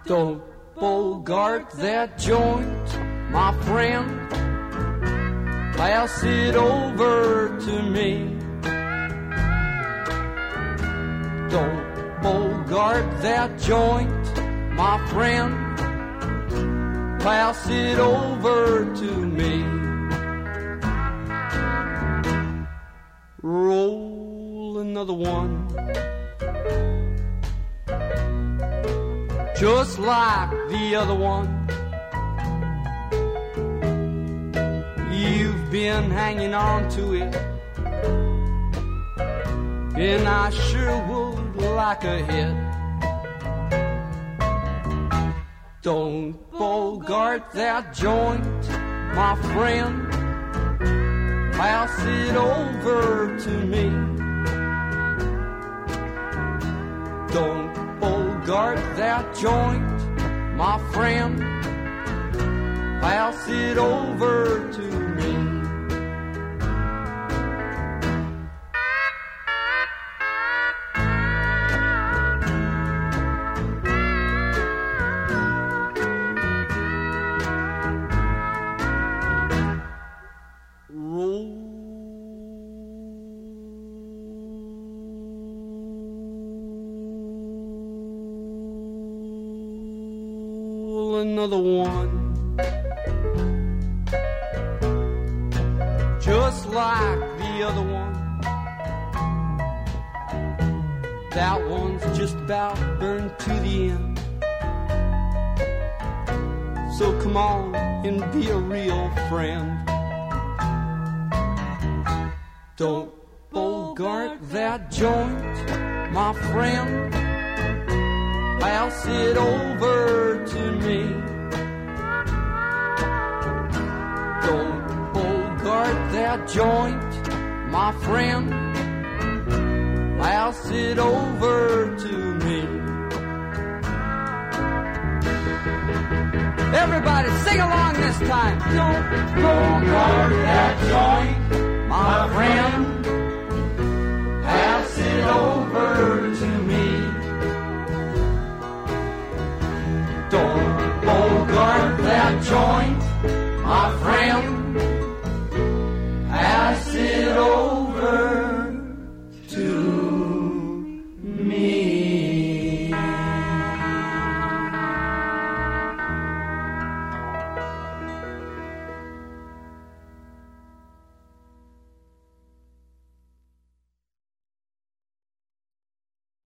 Don't bogart that joint, my friend. Pass it over to me. Don't bogart that joint, my friend. Pass it over to me. Roll another one, just like the other one. You've been hanging on to it, and I sure would like a hit. Don't bogart that joint, my friend. Pass it over to me. Don't bogart that joint, my friend. Pass it over to me. Roll another one, just like the other one. That one's just about burned to the end. So come on and be a real friend. Don't bogart that joint, my friend. Pass it over to me. Don't bogart that joint, my friend. Pass it over to me. Everybody sing along this time. Don't bogart that joint, my friend. Pass it over to me. Don't bogart that joint, my friend.